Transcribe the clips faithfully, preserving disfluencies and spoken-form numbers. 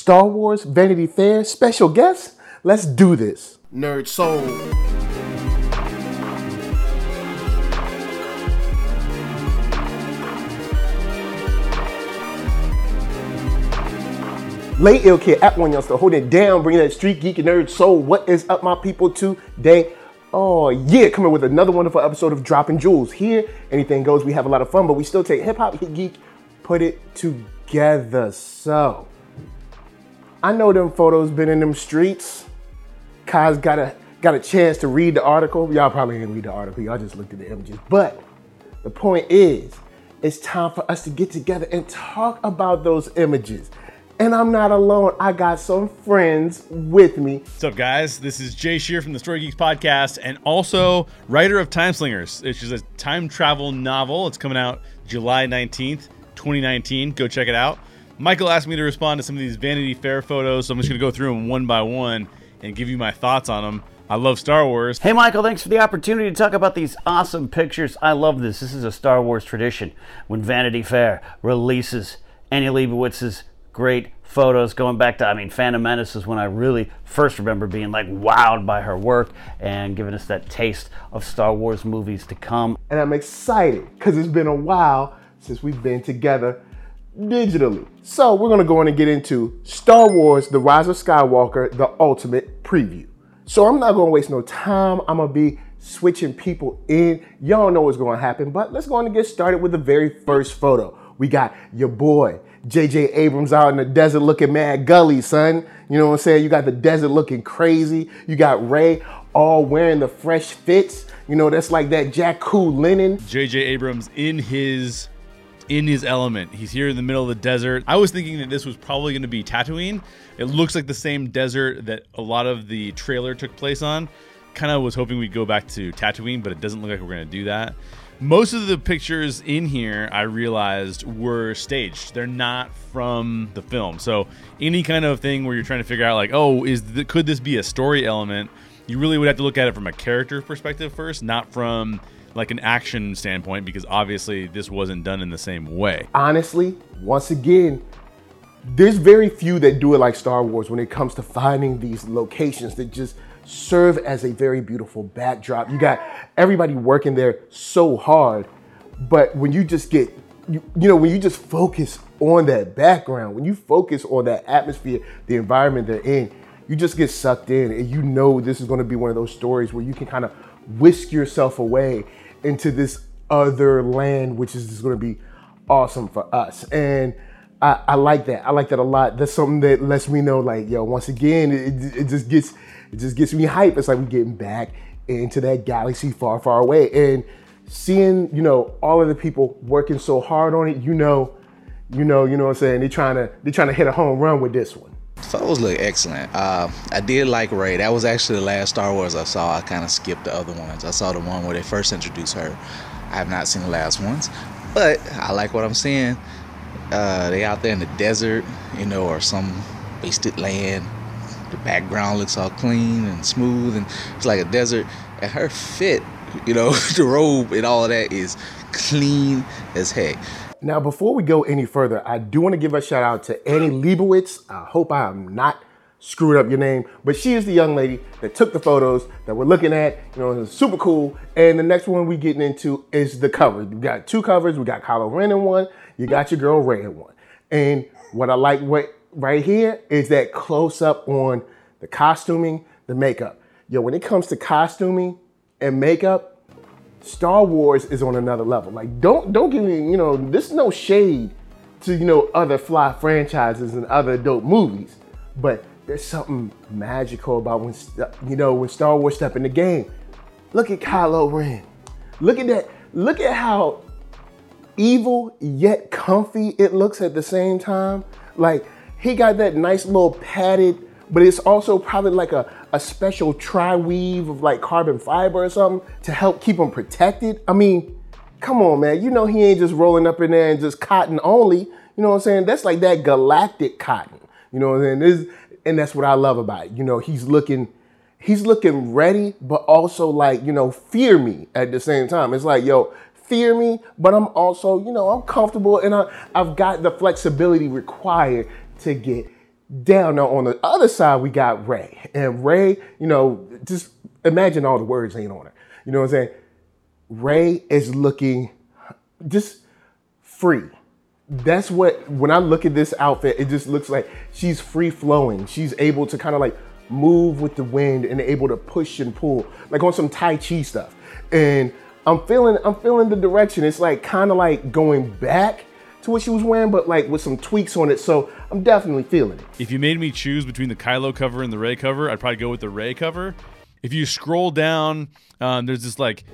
Star Wars Vanity Fair special guest. Let's do this. Nerd Soul. Lay Ill Kid at One Youngster, hold it down, bringing that street geek and nerd soul. What is up, my people, today? Oh yeah, coming with another wonderful episode of Dropping Jewels. Here, anything goes. We have a lot of fun, but we still take hip hop, hit geek, put it together. So, I know them photos been in them streets. Kai's got a got a chance to read the article. Y'all probably didn't read the article. Y'all just looked at the images. But the point is, it's time for us to get together and talk about those images. And I'm not alone. I got some friends with me. What's up, guys? This is Jay Shear from the Story Geeks podcast and also writer of Time Slingers, which is a time travel novel. It's coming out July nineteenth, twenty nineteen. Go check it out. Michael asked me to respond to some of these Vanity Fair photos, so I'm just going to go through them one by one and give you my thoughts on them. I love Star Wars. Hey, Michael, thanks for the opportunity to talk about these awesome pictures. I love this. This is a Star Wars tradition. When Vanity Fair releases Annie Leibovitz's great photos going back to, I mean, Phantom Menace is when I really first remember being like wowed by her work and giving us that taste of Star Wars movies to come. And I'm excited because it's been a while since we've been together digitally. So we're going to go in and get into Star Wars The Rise of Skywalker, the ultimate preview. So I'm not going to waste no time. I'm going to be switching people in. Y'all know what's going to happen, but let's go on and get started with the very first photo. We got your boy, J J Abrams, out in the desert looking mad gully, son. You know what I'm saying? You got the desert looking crazy. You got Rey all wearing the fresh fits. You know, that's like that Jakku linen. J J Abrams in his in his element. He's here in the middle of the desert. I was thinking that this was probably going to be Tatooine. It looks like the same desert that a lot of the trailer took place on. Kind of was hoping we'd go back to Tatooine, but it doesn't look like we're going to do that. Most of the pictures in here, I realized, were staged. They're not from the film. So any kind of thing where you're trying to figure out, like, oh, is the, could this be a story element? You really would have to look at it from a character perspective first, not from like an action standpoint, because obviously this wasn't done in the same way. Honestly, once again, there's very few that do it like Star Wars when it comes to finding these locations that just serve as a very beautiful backdrop. You got everybody working there so hard, but when you just get, you, you know, when you just focus on that background, when you focus on that atmosphere, the environment they're in, you just get sucked in, and you know this is going to be one of those stories where you can kind of whisk yourself away into this other land, which is just going to be awesome for us. And I, I like that. I like that a lot. That's something that lets me know, like, yo, once again, it, it just gets It just gets me hype. It's like we're getting back into that galaxy far, far away. And seeing, you know, all of the people working so hard on it, you know, you know, you know what I'm saying? They're trying to, they're trying to hit a home run with this one. Photos look excellent. Uh, I did like Rey. That was actually the last Star Wars I saw. I kind of skipped the other ones. I saw the one where they first introduced her. I have not seen the last ones, but I like what I'm seeing. Uh, they out there in the desert, you know, or some wasted land. The background looks all clean and smooth, and it's like a desert. And her fit, you know, the robe and all of that is clean as heck. Now, before we go any further, I do want to give a shout out to Annie Leibovitz. I hope I am not screwing up your name, but she is the young lady that took the photos that we're looking at. You know, it's super cool. And the next one we're getting into is the cover. We got two covers. We got Kylo Ren in one. You got your girl Rey in one. And what I like what right here is that close up on the costuming, the makeup. Yo, when it comes to costuming and makeup, Star Wars is on another level. Like, don't don't give me, you know, this is no shade to, you know, other fly franchises and other dope movies, but there's something magical about when, you know, when Star Wars step in the game. Look at Kylo Ren. Look at that. Look at how evil yet comfy it looks at the same time. Like, he got that nice little padded, but it's also probably like a, a special tri-weave of like carbon fiber or something to help keep him protected. I mean, come on, man. You know he ain't just rolling up in there and just cotton only. You know what I'm saying? That's like that galactic cotton. You know what I'm saying? This, and that's what I love about it. You know, he's looking, he's looking ready, but also like, you know, fear me at the same time. It's like, yo, fear me, but I'm also, you know, I'm comfortable and I, I've got the flexibility required to get down. Now on the other side, we got Rey. And Rey, you know, just imagine all the words ain't on her. You know what I'm saying? Rey is looking just free. That's what, when I look at this outfit, it just looks like she's free flowing. She's able to kind of like move with the wind and able to push and pull, like on some Tai Chi stuff. And I'm feeling, I'm feeling the direction. It's like kind of like going back to what she was wearing, but like with some tweaks on it. So I'm definitely feeling it. If you made me choose between the Kylo cover and the Rey cover, I'd probably go with the Rey cover. If you scroll down, um, there's this like,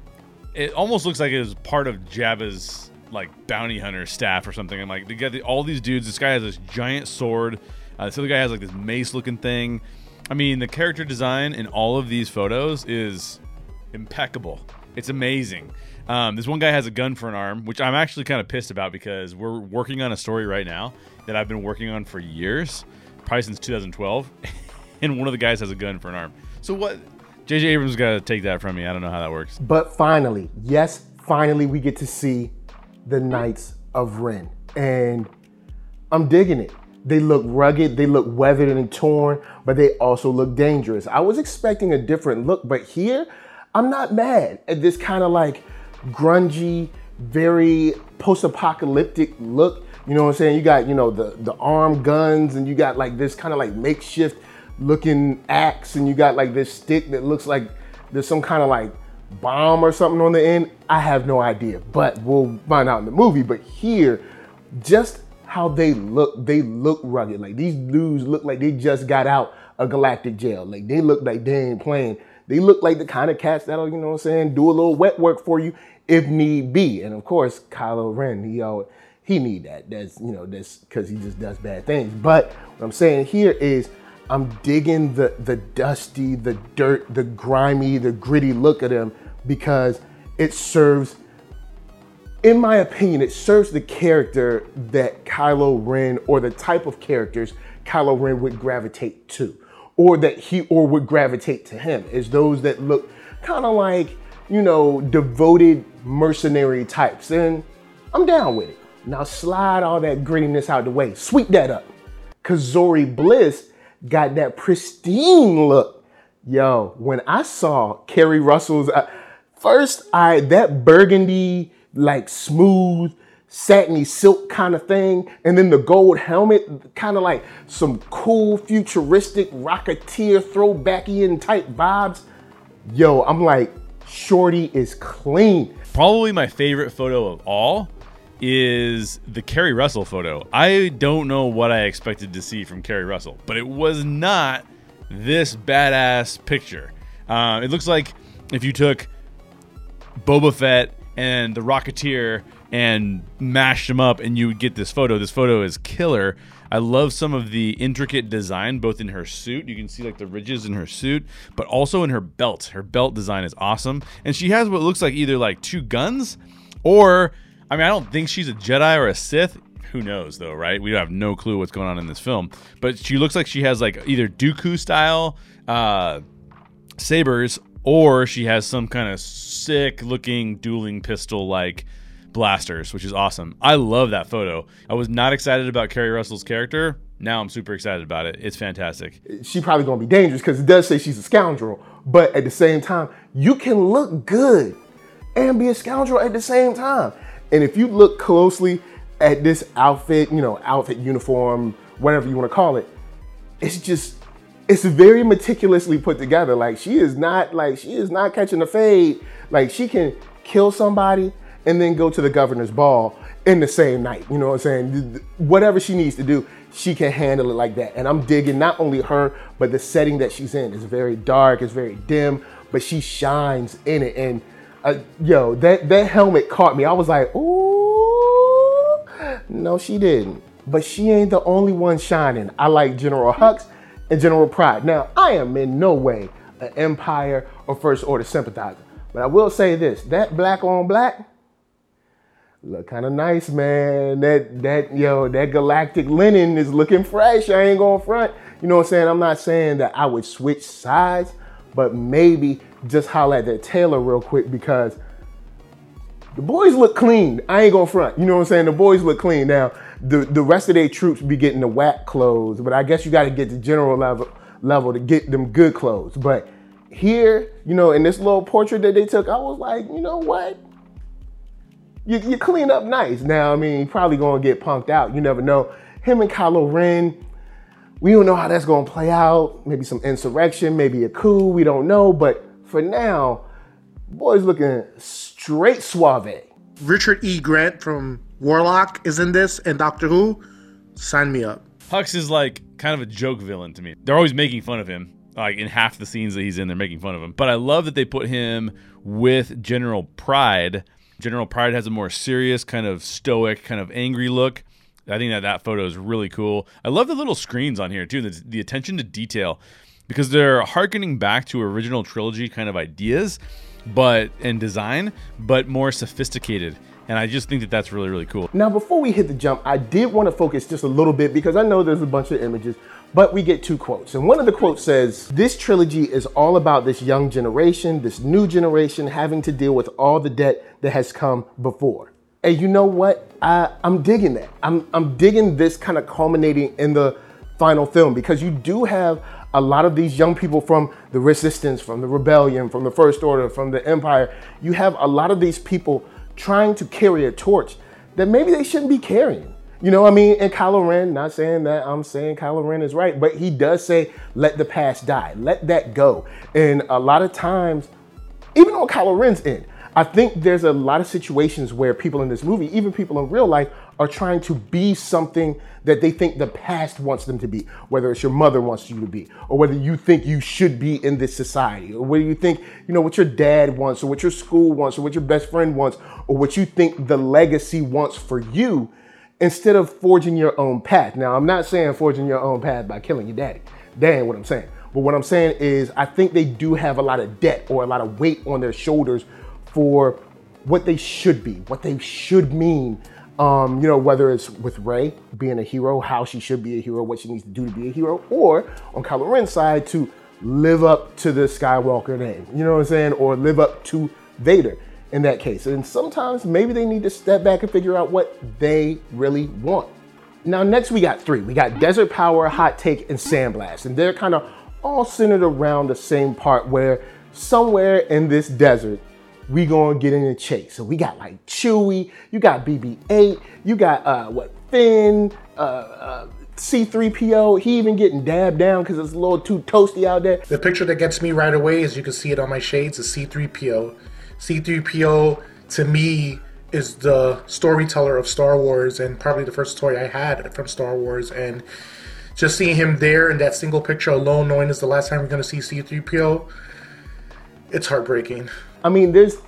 it almost looks like it was part of Jabba's like bounty hunter staff or something. I'm like, they got the, all these dudes. This guy has this giant sword. Uh, this other guy has like this mace looking thing. I mean, the character design in all of these photos is impeccable. It's amazing. Um, this one guy has a gun for an arm, which I'm actually kind of pissed about because we're working on a story right now that I've been working on for years, probably since two thousand twelve, and one of the guys has a gun for an arm. So what? J J Abrams got to take that from me. I don't know how that works. But finally, yes, finally we get to see the Knights of Ren. And I'm digging it. They look rugged, they look weathered and torn, but they also look dangerous. I was expecting a different look, but here, I'm not mad at this kind of like grungy, very post-apocalyptic look. You know what I'm saying? You got, you know, the, the arm guns, and you got like this kind of like makeshift looking axe, and you got like this stick that looks like there's some kind of like bomb or something on the end. I have no idea, but we'll find out in the movie. But here, just how they look, they look rugged. Like these dudes look like they just got out of galactic jail. Like they look like they ain't playing. They look like the kind of cats that'll, you know what I'm saying, do a little wet work for you if need be. And of course, Kylo Ren, he always, he need that. That's, you know, that's because he just does bad things. But what I'm saying here is I'm digging the the dusty, the dirt, the grimy, the gritty look at him, because it serves, in my opinion, it serves the character that Kylo Ren, or the type of characters Kylo Ren would gravitate to, or that he or would gravitate to him, is those that look kind of like, you know, devoted mercenary types. And I'm down with it. Now slide all that grittiness out the way, sweep that up. Kazori Bliss got that pristine look. Yo, when I saw Kerry Russell's, uh, first, I that burgundy, like smooth, satiny silk kind of thing, and then the gold helmet, kind of like some cool, futuristic, Rocketeer, throwbackian type vibes. Yo, I'm like, shorty is clean. Probably my favorite photo of all is the Kerry Russell photo. I don't know what I expected to see from Kerry Russell, but it was not this badass picture. Uh, it looks like if you took Boba Fett and the Rocketeer and mashed them up and you would get this photo. This photo is killer. I love some of the intricate design, both in her suit. You can see like the ridges in her suit, but also in her belt. Her belt design is awesome. And she has what looks like either like two guns, or, I mean, I don't think she's a Jedi or a Sith. Who knows though, right? We have no clue what's going on in this film, but she looks like she has like either Dooku style uh, sabers, or she has some kind of sick looking dueling pistol like blasters, which is awesome. I love that photo. I was not excited about Kerry Russell's character. Now I'm super excited about it. It's fantastic. She probably gonna be dangerous because it does say she's a scoundrel, but at the same time, you can look good and be a scoundrel at the same time. And if you look closely at this outfit, you know, outfit, uniform, whatever you want to call it, it's just, it's very meticulously put together. Like she is not, like she is not catching a fade. Like she can kill somebody and then go to the governor's ball in the same night. You know what I'm saying? Whatever she needs to do, she can handle it like that. And I'm digging not only her, but the setting that she's in. It's very dark, it's very dim, but she shines in it. And uh, yo, that, that helmet caught me. I was like, ooh, no, she didn't. But she ain't the only one shining. I like General Hux and General Pryde. Now, I am in no way an Empire or First Order sympathizer, but I will say this, that black on black, look kind of nice, man. That, that, yo, that galactic linen is looking fresh. I ain't going front. You know what I'm saying? I'm not saying that I would switch sides, but maybe just holler at that tailor real quick, because the boys look clean. I ain't gonna front. You know what I'm saying? The boys look clean. Now, the, the rest of their troops be getting the whack clothes, but I guess you got to get the general level level to get them good clothes. But here, you know, in this little portrait that they took, I was like, you know what? You, you clean up nice. Now, I mean, probably gonna get punked out. You never know. Him and Kylo Ren, we don't know how that's gonna play out. Maybe some insurrection, maybe a coup. We don't know. But for now, boy's looking straight suave. Richard E. Grant from Warlock is in this, and Doctor Who. Sign me up. Hux is like kind of a joke villain to me. They're always making fun of him. Like in half the scenes that he's in, they're making fun of him. But I love that they put him with General Pryde. General Pryde has a more serious, kind of stoic, kind of angry look. I think that that photo is really cool. I love the little screens on here too, the, the attention to detail, because they're hearkening back to original trilogy kind of ideas, but and design, but more sophisticated. And I just think that that's really, really cool. Now, before we hit the jump, I did want to focus just a little bit because I know there's a bunch of images, but we get two quotes. And one of the quotes says, this trilogy is all about this young generation, this new generation having to deal with all the debt that has come before. And you know what? I, I'm digging that. I'm, I'm digging this kind of culminating in the final film, because you do have a lot of these young people from the Resistance, from the Rebellion, from the First Order, from the Empire. You have a lot of these people trying to carry a torch that maybe they shouldn't be carrying. You know what I mean? And Kylo Ren, not saying that I'm saying Kylo Ren is right, but he does say, let the past die, let that go. And a lot of times, even on Kylo Ren's end, I think there's a lot of situations where people in this movie, even people in real life, are trying to be something that they think the past wants them to be, whether it's your mother wants you to be, or whether you think you should be in this society, or whether you think, you know, what your dad wants, or what your school wants, or what your best friend wants, or what you think the legacy wants for you, instead of forging your own path. Now, I'm not saying forging your own path by killing your daddy. That ain't what I'm saying. But what I'm saying is I think they do have a lot of debt or a lot of weight on their shoulders for what they should be, what they should mean. Um, you know, whether it's with Rey being a hero, how she should be a hero, what she needs to do to be a hero, or on Kylo Ren's side to live up to the Skywalker name, you know what I'm saying? Or live up to Vader in that case. And sometimes maybe they need to step back and figure out what they really want. Now, next we got three. We got Desert Power, Hot Take, and Sandblast. And they're kind of all centered around the same part where somewhere in this desert, we gonna get in a chase. So we got like Chewie, you got B B eight, you got uh, what, Finn, uh, uh, C three P O, he even getting dabbed down because it's a little too toasty out there. The picture that gets me right away, as you can see it on my shades, is C three P O. C three P O, to me, is the storyteller of Star Wars, and probably the first story I had from Star Wars. And just seeing him there in that single picture alone, knowing it's the last time we're gonna see C three P O, it's heartbreaking. I mean, there's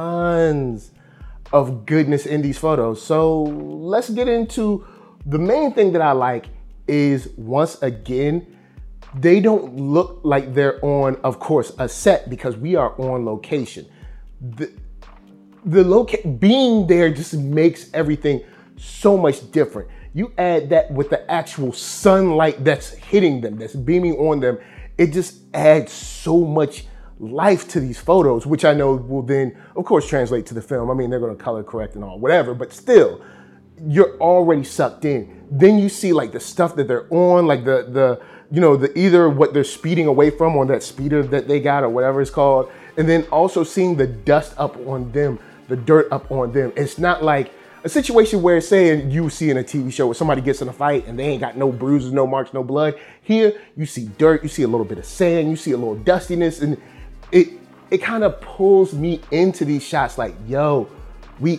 tons of goodness in these photos. So let's get into the main thing that I like is, once again, they don't look like they're on, of course, a set, because we are on location. The, the loca- being there just makes everything so much different. You add that with the actual sunlight that's hitting them, that's beaming on them, it just adds so much life to these photos, which I know will then, of course, translate to the film. I mean, they're going to color correct and all, whatever, but still, you're already sucked in. Then you see like the stuff that they're on, like the, the you know, the either what they're speeding away from on that speeder that they got or whatever it's called, and then also seeing the dust up on them, the dirt up on them. It's not like a situation where, say, you see in a T V show where somebody gets in a fight and they ain't got no bruises, no marks, no blood. Here, you see dirt, you see a little bit of sand, you see a little dustiness, and it it kind of pulls me into these shots like, yo, we,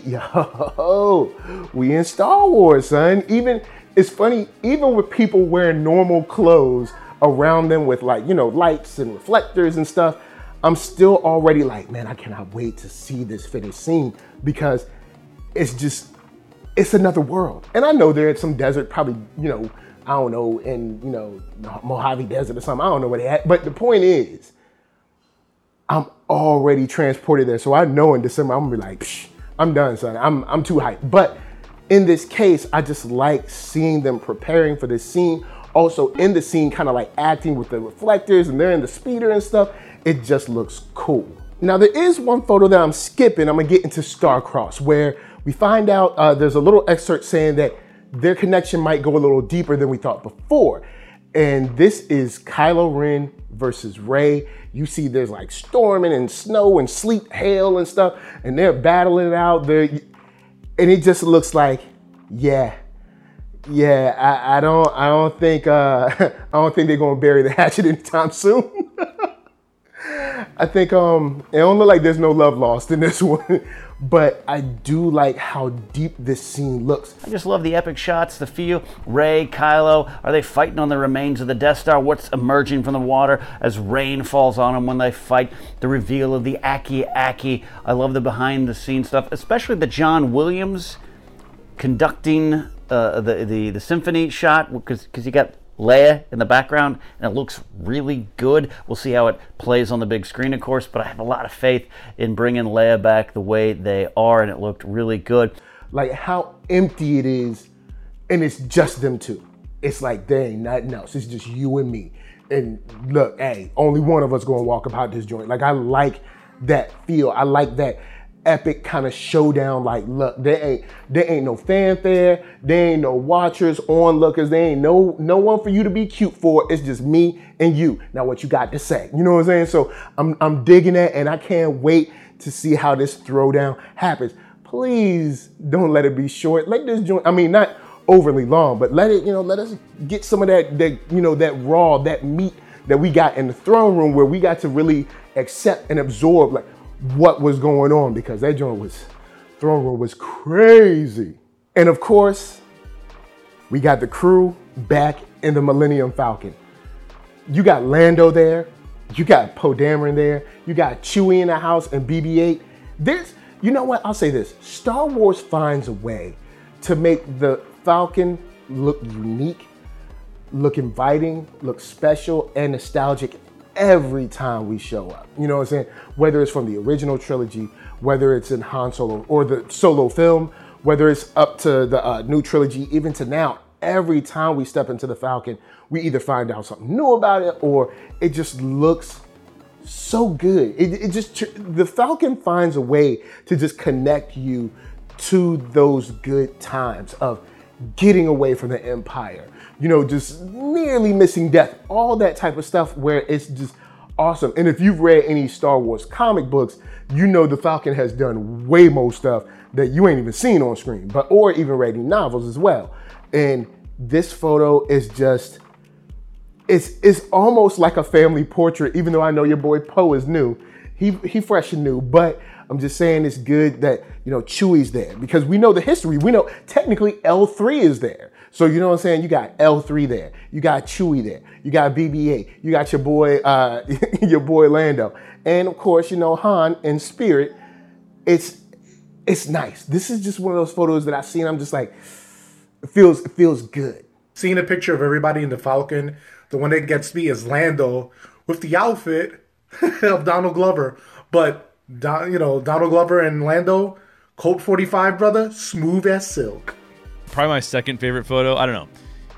yo, we in Star Wars, son. Even, it's funny, even with people wearing normal clothes around them with, like, you know, lights and reflectors and stuff, I'm still already like, man, I cannot wait to see this finished scene, because it's just, it's another world. And I know they're in some desert, probably, you know, I don't know, in, you know, Mojave Desert or something. I don't know where they at. But the point is, I'm already transported there. So I know in December, I'm gonna be like, psh, I'm done, son. I'm, I'm too hyped. But in this case, I just like seeing them preparing for this scene. Also in the scene, kind of like acting with the reflectors, and they're in the speeder and stuff. It just looks cool. Now there is one photo that I'm skipping. I'm gonna get into Starcross, where we find out uh, there's a little excerpt saying that their connection might go a little deeper than we thought before. And this is Kylo Ren versus Rey. You see there's like storming and snow and sleet, hail and stuff, and they're battling it out there. And it just looks like, yeah, yeah, I, I don't I don't think uh, I don't think they're gonna bury the hatchet anytime soon. I think um, it don't look like there's no love lost in this one, but I do like how deep this scene looks. I just love the epic shots, the feel. Rey, Kylo, are they fighting on the remains of the Death Star? What's emerging from the water as rain falls on them when they fight? The reveal of the Aki Aki. I love the behind the scenes stuff, especially the John Williams conducting uh, the, the, the symphony shot, because because you got Leia in the background, and it looks really good. We'll see how it plays on the big screen, of course, but I have a lot of faith in bringing Leia back the way they are, and it looked really good. Like how empty it is, and it's just them two. It's like there ain't nothing else. It's just you and me. And look, hey, only one of us gonna walk about this joint. Like I like that feel. I like that epic kind of showdown. Like, look, there ain't there ain't no fanfare, there ain't no watchers, onlookers, there ain't no no one for you to be cute for. It's just me and you. Now what you got to say? You know what I'm saying? So I'm I'm digging that, and I can't wait to see how this throwdown happens. Please don't let it be short. Let this joint, I mean, not overly long, but let it, you know, let us get some of that that, you know, that raw, that meat that we got in the throne room, where we got to really accept and absorb like what was going on, because that joint was, throne room was crazy. And of course, we got the crew back in the Millennium Falcon. You got Lando there, you got Poe Dameron there, you got Chewie in the house and B B eight. There's, you know what, I'll say this, Star Wars finds a way to make the Falcon look unique, look inviting, look special and nostalgic every time we show up. You know what I'm saying? Whether it's from the original trilogy, whether it's in Han Solo or the Solo film, whether it's up to the uh, new trilogy, even to now, every time we step into the Falcon, we either find out something new about it or it just looks so good. It, it just, the Falcon finds a way to just connect you to those good times of getting away from the Empire, you know, just nearly missing death, all that type of stuff where it's just awesome. And if you've read any Star Wars comic books, you know the Falcon has done way more stuff that you ain't even seen on screen, but or even reading novels as well. And this photo is just, it's it's almost like a family portrait, even though I know your boy Poe is new. He he fresh and new, but I'm just saying it's good that, you know, Chewie's there, because we know the history. We know technically L three is there. So you know what I'm saying? You got L three there. You got Chewie there. You got B B eight. You got your boy, uh, your boy Lando. And of course, you know, Han and Spirit. It's it's nice. This is just one of those photos that I've seen. I'm just like, it feels it feels good. Seeing a picture of everybody in the Falcon, the one that gets me is Lando with the outfit of Donald Glover. But Don, you know, Donald Glover and Lando, Colt forty-five, brother, smooth as silk. Probably my second favorite photo. I don't know.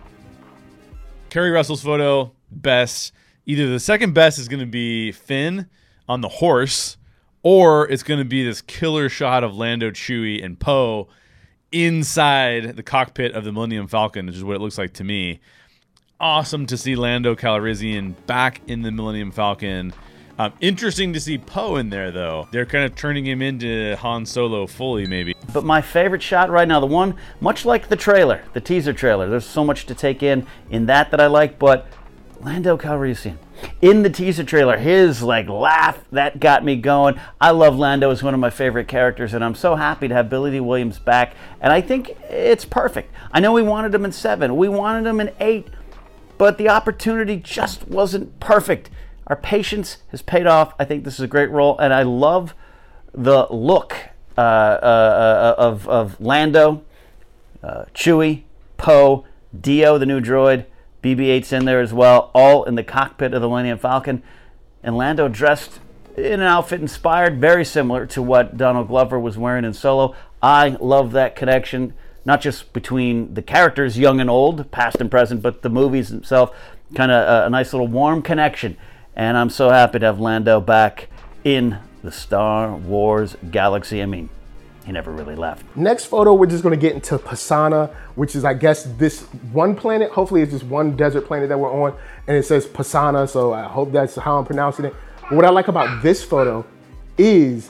Kerry Russell's photo, best. Either the second best is going to be Finn on the horse, or it's going to be this killer shot of Lando, Chewie, and Poe inside the cockpit of the Millennium Falcon, which is what it looks like to me. Awesome to see Lando Calrissian back in the Millennium Falcon. Um, interesting to see Poe in there, though. They're kind of turning him into Han Solo fully, maybe. But my favorite shot right now, the one, much like the trailer, the teaser trailer, there's so much to take in in that that I like, but Lando Calrissian. In the teaser trailer, his like laugh, that got me going. I love Lando as one of my favorite characters, and I'm so happy to have Billy Dee Williams back, and I think it's perfect. I know we wanted him in seven, we wanted him in eight, but the opportunity just wasn't perfect. Our patience has paid off. I think this is a great role, and I love the look uh, uh, of, of Lando, uh, Chewie, Poe, Dio, the new droid, B B eight's in there as well, all in the cockpit of the Millennium Falcon, and Lando dressed in an outfit inspired very similar to what Donald Glover was wearing in Solo. I love that connection, not just between the characters, young and old, past and present, but the movies themselves, kind of a, a nice little warm connection. And I'm so happy to have Lando back in the Star Wars galaxy. I mean, he never really left. Next photo, we're just gonna get into Pasaana, which is, I guess, this one planet. Hopefully it's just one desert planet that we're on, and it says Pasaana, so I hope that's how I'm pronouncing it. But what I like about this photo is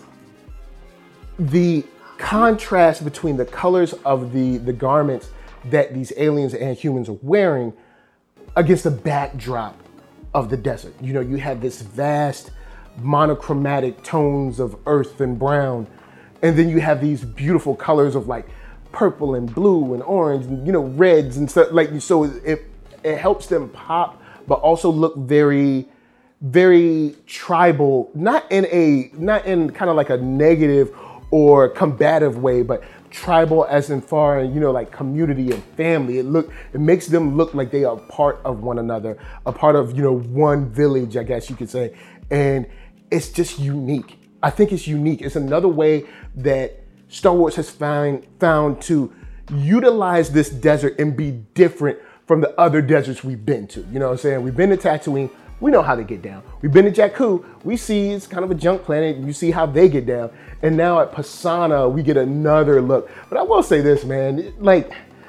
the contrast between the colors of the, the garments that these aliens and humans are wearing against the backdrop of the desert. You know, you have this vast monochromatic tones of earth and brown, and then you have these beautiful colors of like purple and blue and orange and, you know, reds and stuff. Like, so it it helps them pop, but also look very, very tribal. Not in a not in kind of like a negative or combative way, but tribal as in far, you know, like community and family. It look it makes them look like they are part of one another, a part of, you know, one village, I guess you could say. And it's just unique. I think it's unique. It's another way that Star Wars has found found to utilize this desert and be different from the other deserts we've been to. You know what I'm saying? We've been to Tatooine. We know how they get down. We've been to Jakku. We see it's kind of a junk planet. You see how they get down. And now at Pasaana, we get another look. But I will say this, man, like,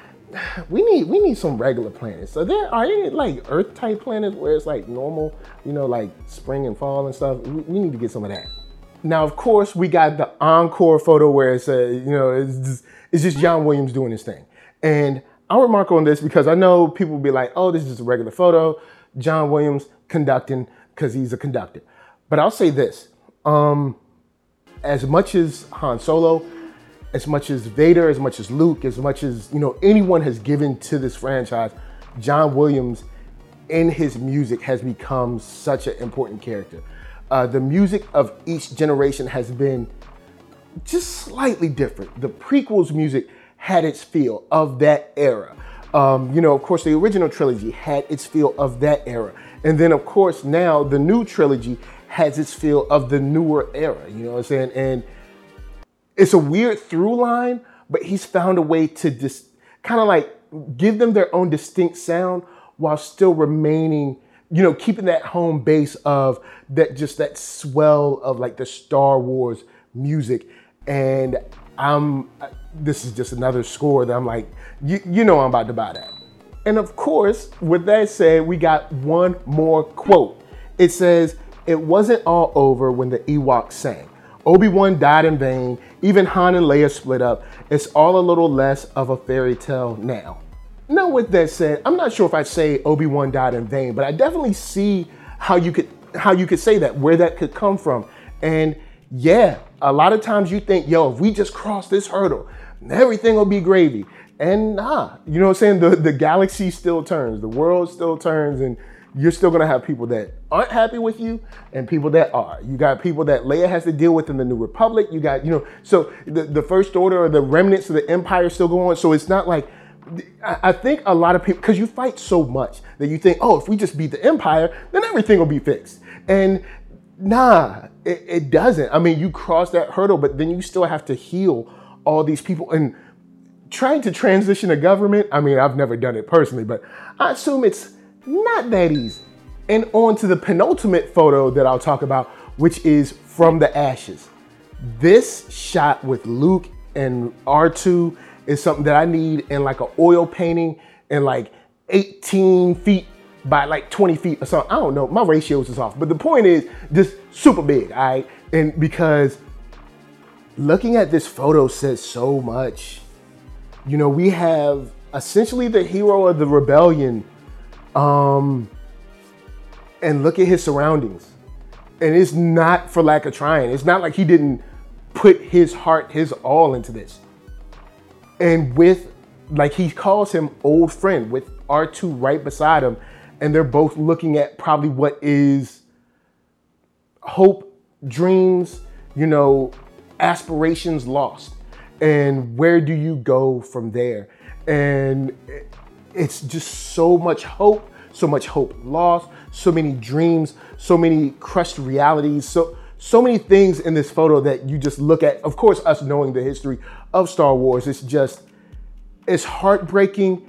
we need we need some regular planets. So there are any like Earth type planets where it's like normal, you know, like spring and fall and stuff. We, we need to get some of that. Now, of course, we got the encore photo where it's, uh, you know, it's just, it's just John Williams doing his thing. And I'll remark on this because I know people will be like, oh, this is just a regular photo. John Williams conducting because he's a conductor. But I'll say this, um, as much as Han Solo, as much as Vader, as much as Luke, as much as, you know, anyone has given to this franchise, John Williams in his music has become such an important character. Uh, the music of each generation has been just slightly different. The prequels music had its feel of that era. Um, you know, of course, the original trilogy had its feel of that era. And then, of course, now the new trilogy has its feel of the newer era, you know what I'm saying? And it's a weird through line, but he's found a way to just kind of like give them their own distinct sound while still remaining, you know, keeping that home base of that, just that swell of like the Star Wars music. And I'm, this is just another score that I'm like, you, you know, I'm about to buy that. And of course, with that said, we got one more quote. It says, "It wasn't all over when the Ewoks sang. Obi-Wan died in vain. Even Han and Leia split up. It's all a little less of a fairy tale now." Now, with that said, I'm not sure if I'd say Obi-Wan died in vain, but I definitely see how you could how you could say that, where that could come from. And yeah, a lot of times you think, yo, if we just cross this hurdle, everything will be gravy. And nah, you know what I'm saying? The, the galaxy still turns, the world still turns, and you're still gonna have people that aren't happy with you and people that are. You got people that Leia has to deal with in the New Republic. You got, you know, so the, the First Order or the remnants of the Empire still going on. So it's not like, I think a lot of people, because you fight so much that you think, oh, if we just beat the Empire, then everything will be fixed. And nah, it, it doesn't. I mean, you cross that hurdle, but then you still have to heal all these people. And trying to transition a government, I mean, I've never done it personally, but I assume it's not that easy. And on to the penultimate photo that I'll talk about, which is From the Ashes. This shot with Luke and R two is something that I need in like an oil painting in like eighteen feet by like twenty feet or something. I don't know, my ratios is off. But the point is just super big, all right? And because looking at this photo says so much. You know, we have essentially the hero of the rebellion, um, and look at his surroundings. And it's not for lack of trying. It's not like he didn't put his heart, his all into this. And with, like he calls him old friend, with R two right beside him, and they're both looking at probably what is hope, dreams, you know, aspirations lost. And where do you go from there? And it's just so much hope, so much hope lost, so many dreams, so many crushed realities, so so many things in this photo that you just look at. Of course, us knowing the history of Star Wars, it's just, it's heartbreaking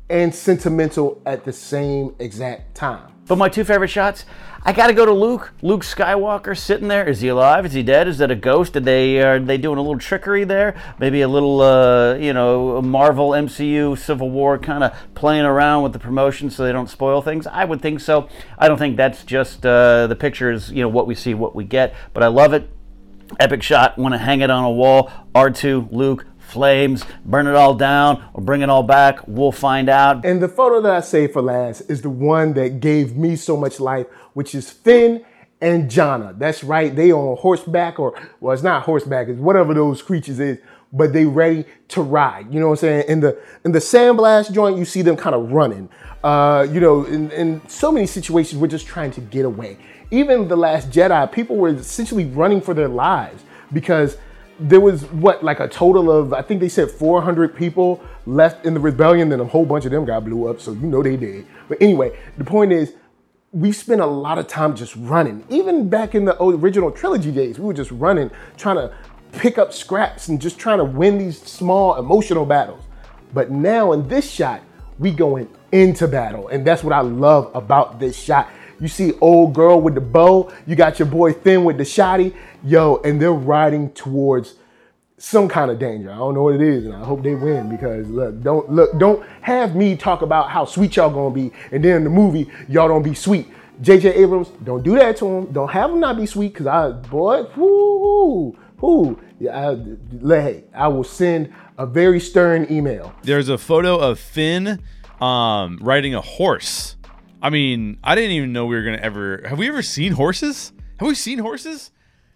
and sentimental at the same exact time. But my two favorite shots, I gotta go to Luke. Luke Skywalker sitting there. Is he alive? Is he dead? Is that a ghost? Did they are they doing a little trickery there? Maybe a little, uh, you know, Marvel M C U Civil War kind of playing around with the promotion so they don't spoil things. I would think so. I don't think that's just uh, the pictures. You know, what we see, what we get. But I love it. Epic shot. Want to hang it on a wall. R two, Luke. Flames, burn it all down, or bring it all back. We'll find out. And the photo that I saved for last is the one that gave me so much life, which is Finn and Jannah. That's right, they on horseback, or, well, it's not horseback, it's whatever those creatures is, but they ready to ride. You know what I'm saying? In the in the Sandblast joint, you see them kind of running. Uh, you know, in, in so many situations, we're just trying to get away. Even The Last Jedi, people were essentially running for their lives because there was, what, like a total of, I think they said four hundred people left in the rebellion, then a whole bunch of them got blew up, so you know they did. But anyway, the point is, we spent a lot of time just running. Even back in the original trilogy days, we were just running, trying to pick up scraps and just trying to win these small emotional battles. But now in this shot, we going into battle, and that's what I love about this shot. You see old girl with the bow, you got your boy Finn with the shotty, yo, and they're riding towards some kind of danger. I don't know what it is, and I hope they win, because look, don't look, don't have me talk about how sweet y'all gonna be, and then in the movie, y'all don't be sweet. J J Abrams, don't do that to him. Don't have him not be sweet, because I, boy, whoo, whoo, yeah, I, hey, I will send a very stern email. There's a photo of Finn um, riding a horse. I mean, I didn't even know we were going to ever... Have we ever seen horses? Have we seen horses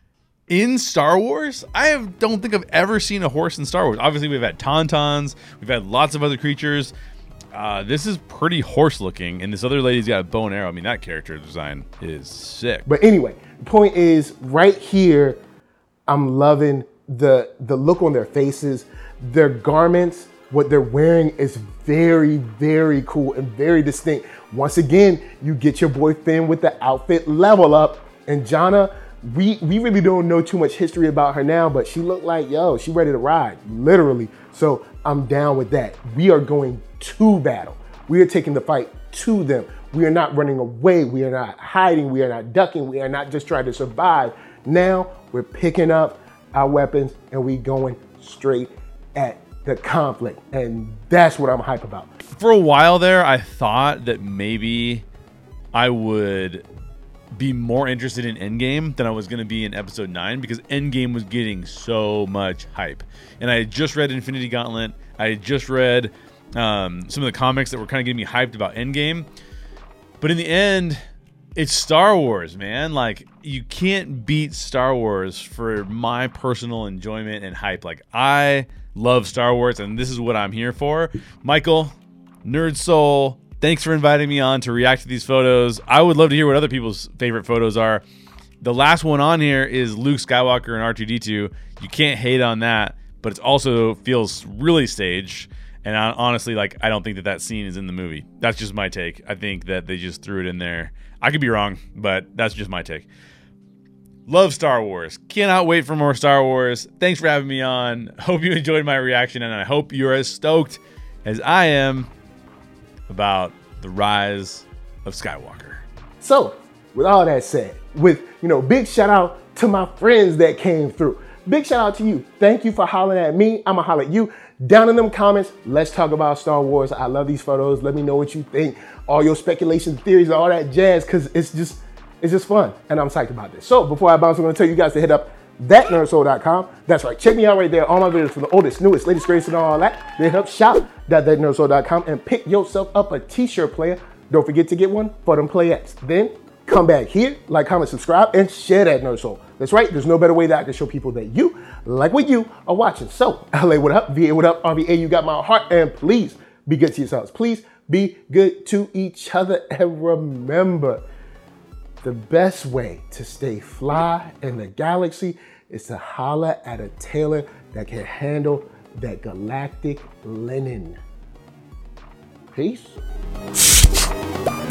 in Star Wars? I have, don't think I've ever seen a horse in Star Wars. Obviously, we've had Tauntauns. We've had lots of other creatures. Uh, this is pretty horse-looking, and this other lady's got a bow and arrow. I mean, that character design is sick. But anyway, the point is, right here, I'm loving the the look on their faces. Their garments, what they're wearing is very, very cool and very distinct. Once again, you get your boy Finn with the outfit level up. And Jannah, we, we really don't know too much history about her now, but she looked like, yo, she ready to ride, literally. So I'm down with that. We are going to battle. We are taking the fight to them. We are not running away. We are not hiding. We are not ducking. We are not just trying to survive. Now we're picking up our weapons and we going straight at the conflict, and that's what I'm hype about. For a while there, I thought that maybe I would be more interested in Endgame than I was going to be in Episode nine, because Endgame was getting so much hype. And I had just read Infinity Gauntlet. I had just read um, some of the comics that were kind of getting me hyped about Endgame. But in the end, it's Star Wars, man. Like, you can't beat Star Wars for my personal enjoyment and hype. Like, I love Star Wars, and this is what I'm here for. Michael, Nerd Soul, thanks for inviting me on to react to these photos. I would love to hear what other people's favorite photos are. The last one on here is Luke Skywalker and R two D two. You can't hate on that, but it also feels really staged. And I, honestly, like, I don't think that that scene is in the movie. That's just my take. I think that they just threw it in there. I could be wrong, but that's just my take. Love Star Wars. Cannot wait for more Star Wars. Thanks for having me on. Hope you enjoyed my reaction, and I hope you're as stoked as I am about the rise of Skywalker. So, with all that said, with, you know, big shout out to my friends that came through. Big shout out to you. Thank you for hollering at me. I'ma holler at you. Down in them comments, let's talk about Star Wars. I love these photos. Let me know what you think. All your speculation theories, all that jazz, because it's just, it's just fun, and I'm psyched about this. So before I bounce, I'm gonna tell you guys to hit up that nerd soul dot com. That's right, check me out right there. All my videos for the oldest, newest, latest, greatest, and all that. Then hit up shop dot that nerd soul dot com and pick yourself up a t-shirt player. Don't forget to get one for them playettes. Then come back here, like, comment, subscribe, and share that Nerd Soul. That's right, there's no better way that I can show people that you, like what you, are watching. So, L A, what up? V A, what up? R V A, you got my heart, and please be good to yourselves. Please be good to each other, and remember, the best way to stay fly in the galaxy is to holler at a tailor that can handle that galactic linen. Peace.